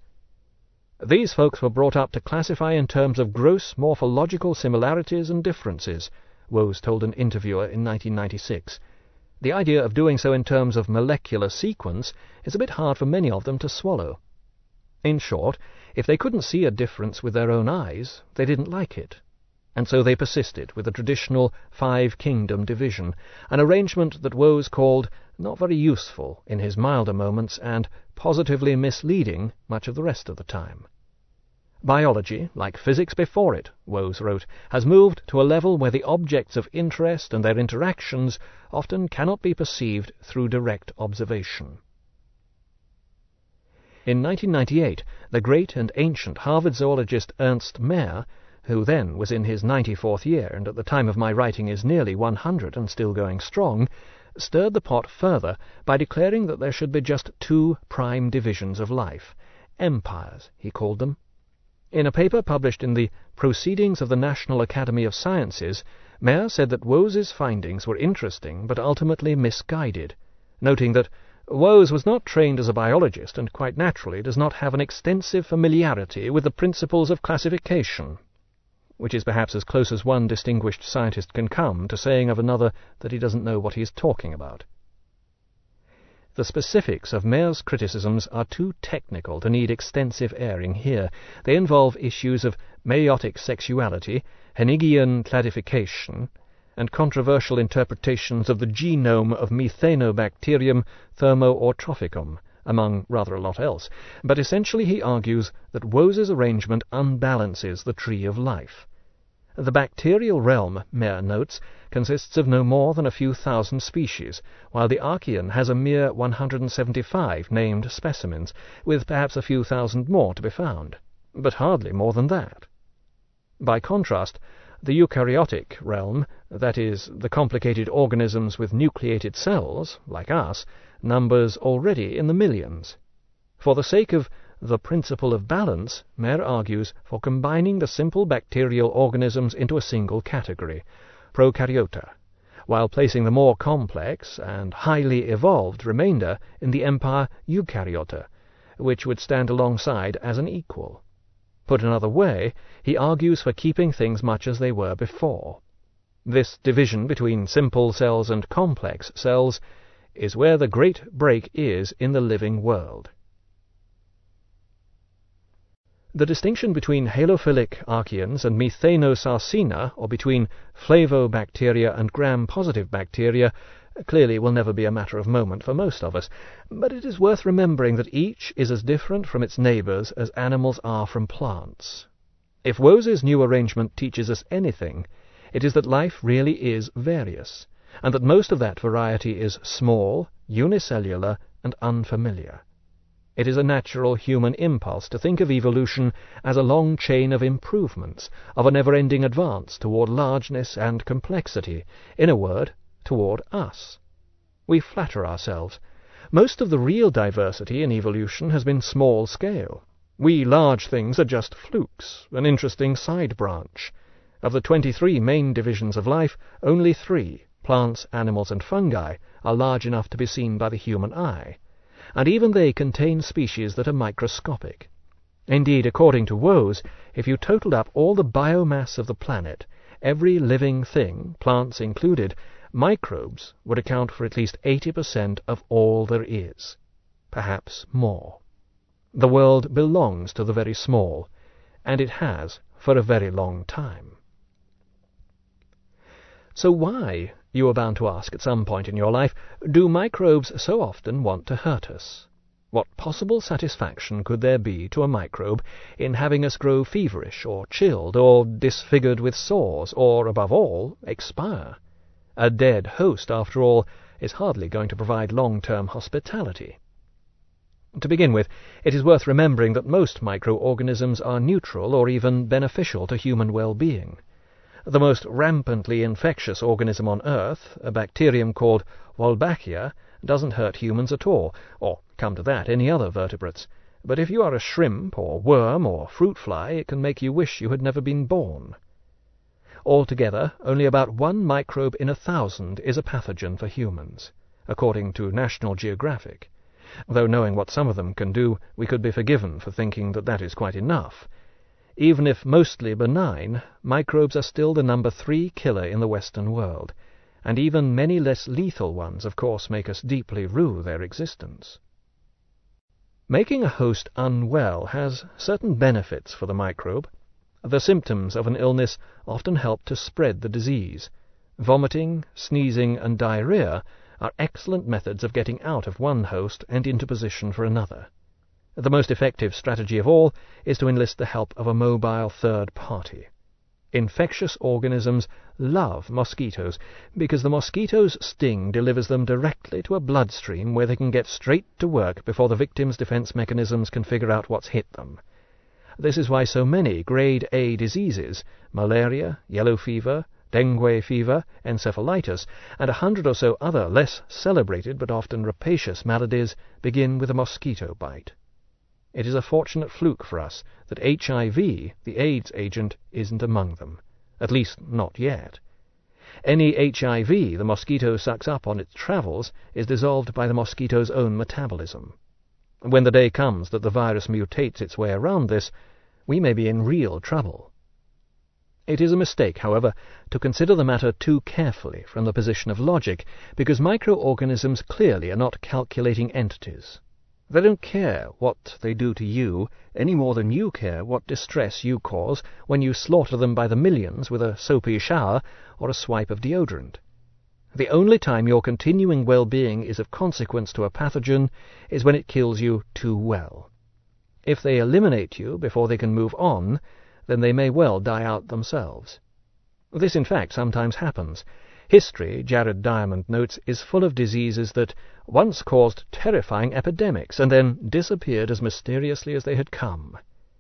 These folks were brought up to classify in terms of gross morphological similarities and differences, Woese told an interviewer in 1996. The idea of doing so in terms of molecular sequence is a bit hard for many of them to swallow. In short, if they couldn't see a difference with their own eyes, they didn't like it. And so they persisted with the traditional 5-kingdom division, an arrangement that Woese called not very useful in his milder moments and positively misleading much of the rest of the time. Biology, like physics before it, Woese wrote, has moved to a level where the objects of interest and their interactions often cannot be perceived through direct observation. In 1998, the great and ancient Harvard zoologist Ernst Mayr, who then was in his 94th year and at the time of my writing is nearly 100 and still going strong, stirred the pot further by declaring that there should be just 2 prime divisions of life, empires, he called them. In a paper published in the Proceedings of the National Academy of Sciences, Mayr said that Woese's findings were interesting but ultimately misguided, noting that Woese was not trained as a biologist and quite naturally does not have an extensive familiarity with the principles of classification, which is perhaps as close as one distinguished scientist can come to saying of another that he doesn't know what he is talking about. The specifics of Mayr's criticisms are too technical to need extensive airing here. They involve issues of meiotic sexuality, Hennigian cladification, and controversial interpretations of the genome of Methanobacterium thermoautrophicum, among rather a lot else. But essentially he argues that Woese's arrangement unbalances the tree of life. The bacterial realm, Mayr notes, consists of no more than a few thousand species, while the Archaean has a mere 175 named specimens, with perhaps a few thousand more to be found, but hardly more than that. By contrast, the eukaryotic realm, that is, the complicated organisms with nucleated cells, like us, numbers already in the millions. For the sake of the principle of balance, Mayr argues for combining the simple bacterial organisms into a single category, Prokaryota, while placing the more complex and highly evolved remainder in the empire Eukaryota, which would stand alongside as an equal. Put another way, he argues for keeping things much as they were before. This division between simple cells and complex cells is where the great break is in the living world. The distinction between halophilic archaeans and methanosarcina, or between flavobacteria and gram-positive bacteria, clearly will never be a matter of moment for most of us, but it is worth remembering that each is as different from its neighbours as animals are from plants. If Wose's new arrangement teaches us anything, it is that life really is various, and that most of that variety is small, unicellular, and unfamiliar. It is a natural human impulse to think of evolution as a long chain of improvements, of a never-ending advance toward largeness and complexity, in a word, toward us. We flatter ourselves. Most of the real diversity in evolution has been small-scale. We large things are just flukes, an interesting side branch. Of the 23 main divisions of life, only 3, plants, animals, and fungi, are large enough to be seen by the human eye, and even they contain species that are microscopic. Indeed, according to Wose, if you totaled up all the biomass of the planet, every living thing, plants included, microbes would account for at least 80% of all there is, perhaps more. The world belongs to the very small, and it has for a very long time. So why, you are bound to ask at some point in your life, do microbes so often want to hurt us? What possible satisfaction could there be to a microbe in having us grow feverish, or chilled, or disfigured with sores, or, above all, expire? A dead host, after all, is hardly going to provide long-term hospitality. To begin with, it is worth remembering that most microorganisms are neutral or even beneficial to human well-being. The most rampantly infectious organism on Earth, a bacterium called Wolbachia, doesn't hurt humans at all, or, come to that, any other vertebrates. But if you are a shrimp, or worm, or fruit fly, it can make you wish you had never been born. Altogether, only about 1 microbe in 1,000 is a pathogen for humans, according to National Geographic, though knowing what some of them can do, we could be forgiven for thinking that that is quite enough. Even if mostly benign, microbes are still the number 3 killer in the Western world, and even many less lethal ones, of course, make us deeply rue their existence. Making a host unwell has certain benefits for the microbe. The symptoms of an illness often help to spread the disease. Vomiting, sneezing, and diarrhea are excellent methods of getting out of one host and into position for another. The most effective strategy of all is to enlist the help of a mobile third party. Infectious organisms love mosquitoes because the mosquito's sting delivers them directly to a bloodstream where they can get straight to work before the victim's defense mechanisms can figure out what's hit them. This is why so many grade A diseases, malaria, yellow fever, dengue fever, encephalitis, and 100 or so other less celebrated but often rapacious maladies, begin with a mosquito bite. It is a fortunate fluke for us that HIV, the AIDS agent, isn't among them, at least not yet. Any HIV the mosquito sucks up on its travels is dissolved by the mosquito's own metabolism. When the day comes that the virus mutates its way around this, we may be in real trouble. It is a mistake, however, to consider the matter too carefully from the position of logic, because microorganisms clearly are not calculating entities. They don't care what they do to you any more than you care what distress you cause when you slaughter them by the millions with a soapy shower or a swipe of deodorant. The only time your continuing well-being is of consequence to a pathogen is when it kills you too well. If they eliminate you before they can move on, then they may well die out themselves. This, in fact, sometimes happens. History, Jared Diamond notes, is full of diseases that once caused terrifying epidemics and then disappeared as mysteriously as they had come.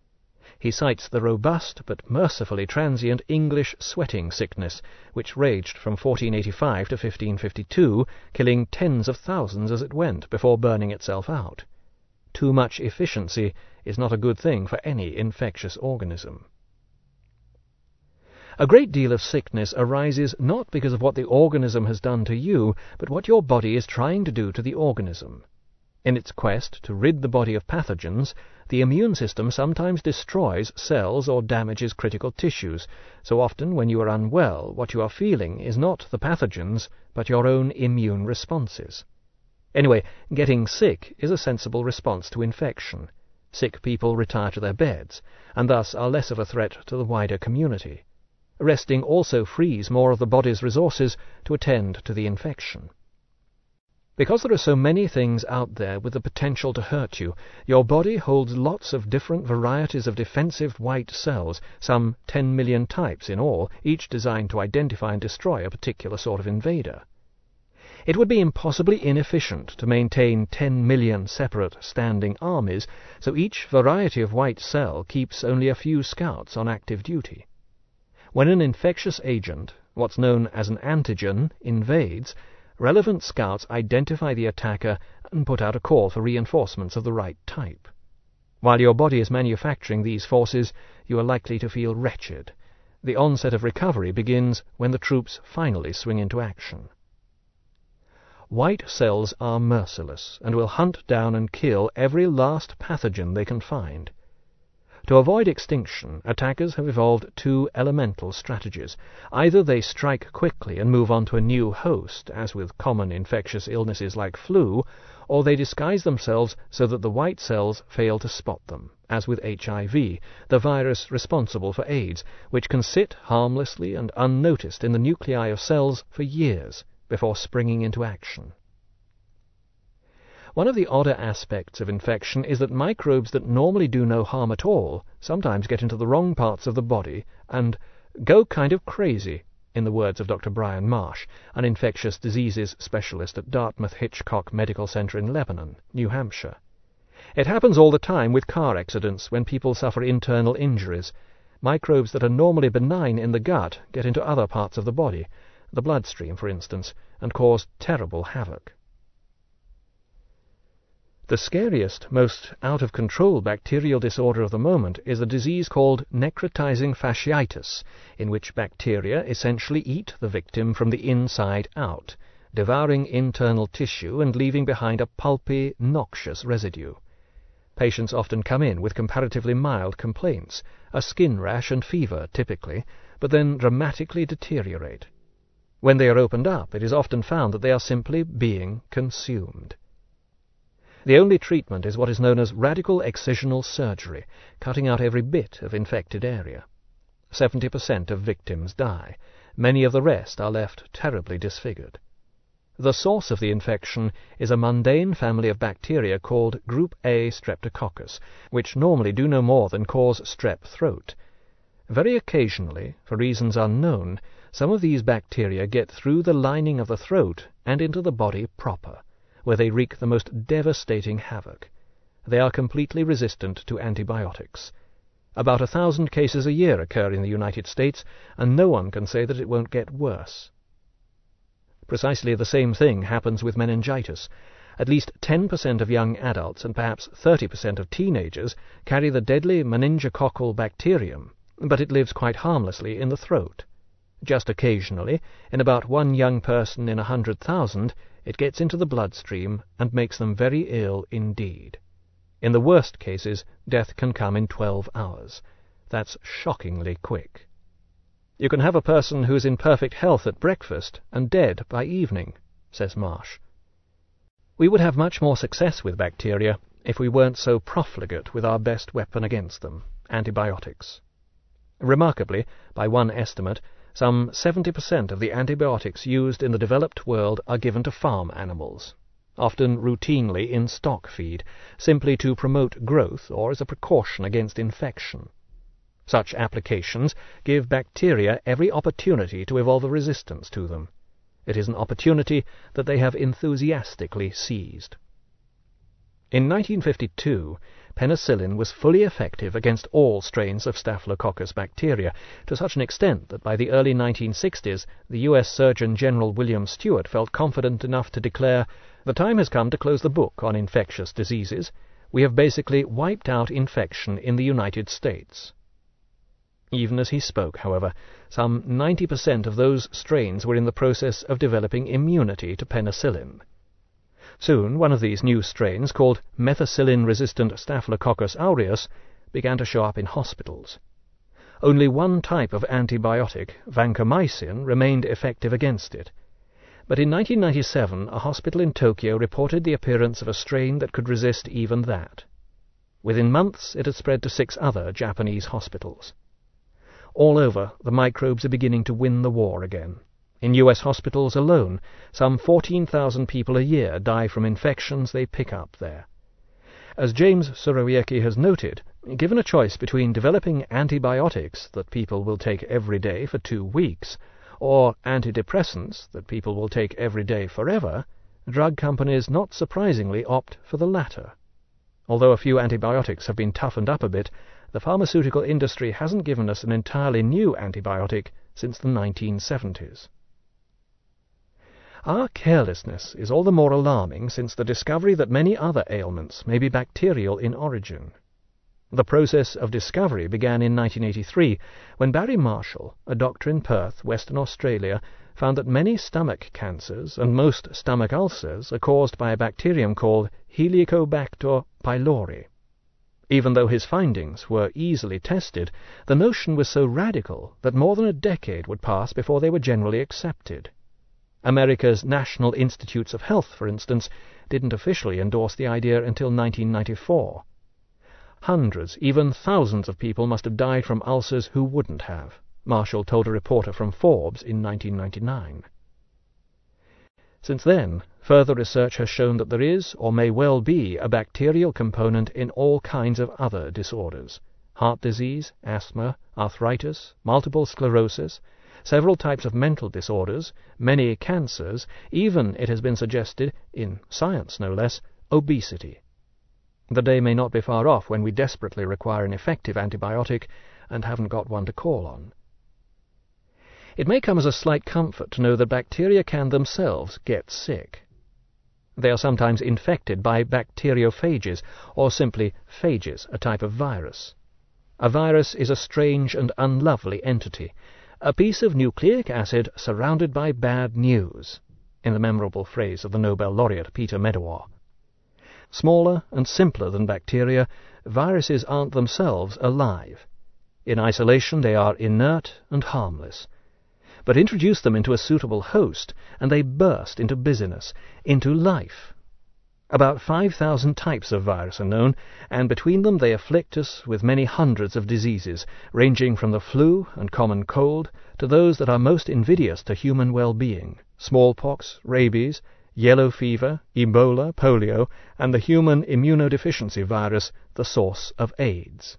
He cites the robust but mercifully transient English sweating sickness, which raged from 1485 to 1552, killing tens of thousands as it went before burning itself out. Too much efficiency is not a good thing for any infectious organism. A great deal of sickness arises not because of what the organism has done to you, but what your body is trying to do to the organism. In its quest to rid the body of pathogens, the immune system sometimes destroys cells or damages critical tissues. So often when you are unwell, what you are feeling is not the pathogens, but your own immune responses. Anyway, getting sick is a sensible response to infection. Sick people retire to their beds, and thus are less of a threat to the wider community. Resting also frees more of the body's resources to attend to the infection. Because there are so many things out there with the potential to hurt you, your body holds lots of different varieties of defensive white cells, some 10 million types in all, each designed to identify and destroy a particular sort of invader. It would be impossibly inefficient to maintain 10 million separate standing armies, so each variety of white cell keeps only a few scouts on active duty. When an infectious agent, what's known as an antigen, invades, relevant scouts identify the attacker and put out a call for reinforcements of the right type. While your body is manufacturing these forces, you are likely to feel wretched. The onset of recovery begins when the troops finally swing into action. White cells are merciless and will hunt down and kill every last pathogen they can find. To avoid extinction, attackers have evolved two elemental strategies. Either they strike quickly and move on to a new host, as with common infectious illnesses like flu, or they disguise themselves so that the white cells fail to spot them, as with HIV, the virus responsible for AIDS, which can sit harmlessly and unnoticed in the nuclei of cells for years before springing into action. One of the odder aspects of infection is that microbes that normally do no harm at all sometimes get into the wrong parts of the body and go kind of crazy, in the words of Dr. Brian Marsh, an infectious diseases specialist at Dartmouth-Hitchcock Medical Center in Lebanon, New Hampshire. It happens all the time with car accidents when people suffer internal injuries. Microbes that are normally benign in the gut get into other parts of the body, the bloodstream, for instance, and cause terrible havoc. The scariest, most out-of-control bacterial disorder of the moment is a disease called necrotizing fasciitis, in which bacteria essentially eat the victim from the inside out, devouring internal tissue and leaving behind a pulpy, noxious residue. Patients often come in with comparatively mild complaints, a skin rash and fever typically, but then dramatically deteriorate. When they are opened up, it is often found that they are simply being consumed. The only treatment is what is known as radical excisional surgery, cutting out every bit of infected area. 70% of victims die. Many of the rest are left terribly disfigured. The source of the infection is a mundane family of bacteria called Group A Streptococcus, which normally do no more than cause strep throat. Very occasionally, for reasons unknown, some of these bacteria get through the lining of the throat and into the body proper, where they wreak the most devastating havoc. They are completely resistant to antibiotics. About 1,000 cases a year occur in the United States, and no one can say that it won't get worse. Precisely the same thing happens with meningitis. At least 10% of young adults and perhaps 30% of teenagers carry the deadly meningococcal bacterium, but it lives quite harmlessly in the throat. Just occasionally, in about one young person in 100,000, it gets into the bloodstream and makes them very ill indeed. In the worst cases, death can come in 12 hours. That's shockingly quick. You can have a person who is in perfect health at breakfast and dead by evening, says Marsh. We would have much more success with bacteria if we weren't so profligate with our best weapon against them, antibiotics. Remarkably, by one estimate, some 70% of the antibiotics used in the developed world are given to farm animals, often routinely in stock feed, simply to promote growth or as a precaution against infection. Such applications give bacteria every opportunity to evolve a resistance to them. It is an opportunity that they have enthusiastically seized. In 1952, penicillin was fully effective against all strains of Staphylococcus bacteria, to such an extent that by the early 1960s the U.S. Surgeon General William Stewart felt confident enough to declare, "The time has come to close the book on infectious diseases. We have basically wiped out infection in the United States." Even as he spoke, however, some 90% of those strains were in the process of developing immunity to penicillin. Soon one of these new strains, called methicillin-resistant Staphylococcus aureus, began to show up in hospitals. Only one type of antibiotic, vancomycin, remained effective against it. But in 1997, a hospital in Tokyo reported the appearance of a strain that could resist even that. Within months, it had spread to 6 other Japanese hospitals. All over, the microbes are beginning to win the war again. In U.S. hospitals alone, some 14,000 people a year die from infections they pick up there. As James Surowiecki has noted, given a choice between developing antibiotics that people will take every day for 2 weeks, or antidepressants that people will take every day forever, drug companies not surprisingly opt for the latter. Although a few antibiotics have been toughened up a bit, the pharmaceutical industry hasn't given us an entirely new antibiotic since the 1970s. Our carelessness is all the more alarming since the discovery that many other ailments may be bacterial in origin. The process of discovery began in 1983, when Barry Marshall, a doctor in Perth, Western Australia, found that many stomach cancers and most stomach ulcers are caused by a bacterium called Helicobacter pylori. Even though his findings were easily tested, the notion was so radical that more than a decade would pass before they were generally accepted. America's National Institutes of Health, for instance, didn't officially endorse the idea until 1994. Hundreds, even thousands of people must have died from ulcers who wouldn't have, Marshall told a reporter from Forbes in 1999. Since then, further research has shown that there is, or may well be, a bacterial component in all kinds of other disorders: heart disease, asthma, arthritis, multiple sclerosis, several types of mental disorders, many cancers, even, it has been suggested, in science no less, obesity. The day may not be far off when we desperately require an effective antibiotic and haven't got one to call on. It may come as a slight comfort to know that bacteria can themselves get sick. They are sometimes infected by bacteriophages, or simply phages, a type of virus. A virus is a strange and unlovely entity, a piece of nucleic acid surrounded by bad news, in the memorable phrase of the Nobel laureate Peter Medawar. Smaller and simpler than bacteria, viruses aren't themselves alive. In isolation they are inert and harmless. But introduce them into a suitable host, and they burst into busyness, into life. About 5,000 types of virus are known, and between them they afflict us with many hundreds of diseases, ranging from the flu and common cold to those that are most invidious to human well-being: smallpox, rabies, yellow fever, Ebola, polio, and the human immunodeficiency virus, the source of AIDS.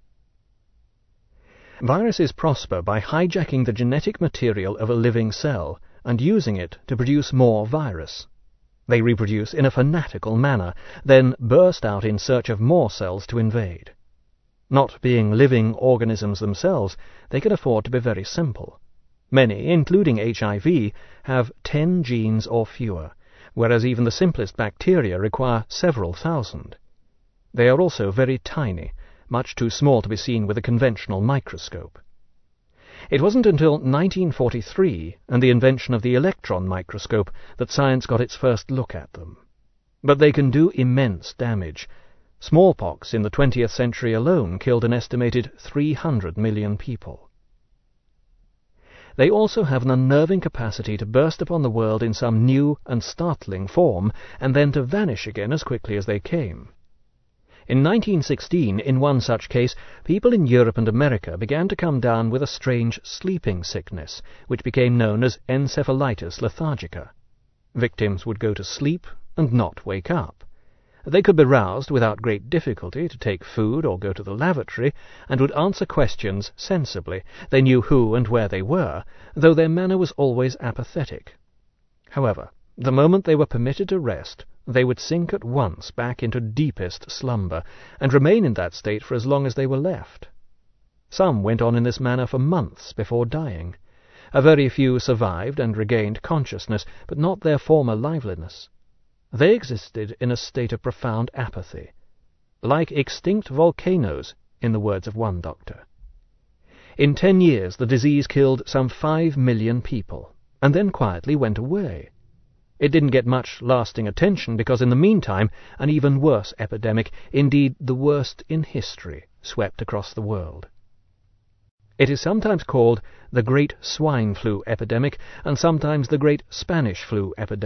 Viruses prosper by hijacking the genetic material of a living cell and using it to produce more virus. They reproduce in a fanatical manner, then burst out in search of more cells to invade. Not being living organisms themselves, they can afford to be very simple. Many, including HIV, have 10 genes or fewer, whereas even the simplest bacteria require several thousand. They are also very tiny, much too small to be seen with a conventional microscope. It wasn't until 1943 and the invention of the electron microscope that science got its first look at them. But they can do immense damage. Smallpox in the 20th century alone killed an estimated 300 million people. They also have an unnerving capacity to burst upon the world in some new and startling form, and then to vanish again as quickly as they came. In 1916, in one such case, people in Europe and America began to come down with a strange sleeping sickness, which became known as encephalitis lethargica. Victims would go to sleep and not wake up. They could be roused without great difficulty to take food or go to the lavatory, and would answer questions sensibly. They knew who and where they were, though their manner was always apathetic. However, the moment they were permitted to rest, they would sink at once back into deepest slumber, and remain in that state for as long as they were left. Some went on in this manner for months before dying. A very few survived and regained consciousness, but not their former liveliness. They existed in a state of profound apathy, like extinct volcanoes, in the words of one doctor. In 10 years the disease killed some 5 million people, and then quietly went away. It didn't get much lasting attention because in the meantime an even worse epidemic, indeed the worst in history, swept across the world. It is sometimes called the Great Swine Flu Epidemic and sometimes the Great Spanish Flu Epidemic.